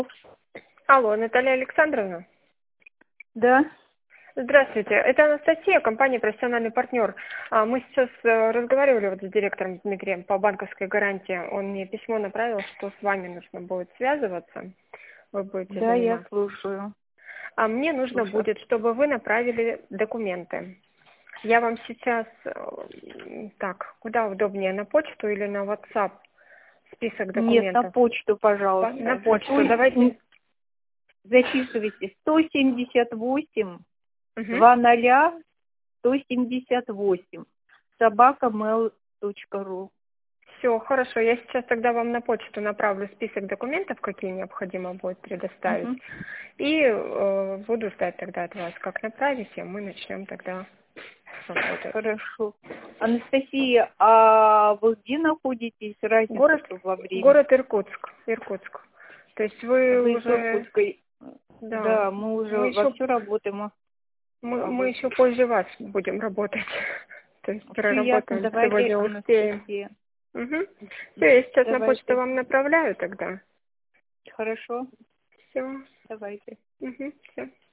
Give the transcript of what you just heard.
Алло, Наталья Александровна. Да, Здравствуйте, это Анастасия, компания «Профессиональный партнер». Мы сейчас разговаривали вот с директором Дмитрием по банковской гарантии. Он мне письмо направил, что с вами нужно будет связываться. Вы будете да, я заниматься. слушаю. А мне нужно Слушаю. будет, чтобы вы направили документы. Я вам сейчас, так, куда удобнее, на почту или на WhatsApp список Нет, на документов? почту, пожалуйста. На почту, давайте. Это записывайте 178 Угу. 20 178 @mail.ru. Все, хорошо. Я сейчас тогда вам на почту направлю список документов, какие необходимо будет предоставить. Угу. И буду ждать тогда от вас, как направите, мы начнем тогда работать. Хорошо. Анастасия, а вы где находитесь? Разница Город, во времени. город Иркутск. Иркутск. То есть вы Вы из уже, Иркутской. да, Да, мы мы уже еще, вовсю работаем. А мы вы? еще позже вас будем работать. То есть Все ясно. проработаем, Давайте, сегодня успеем. Анастасия. Угу. Все, я сейчас на почту Давайте. вам направляю тогда. Хорошо. Все. Давайте. Угу. Все.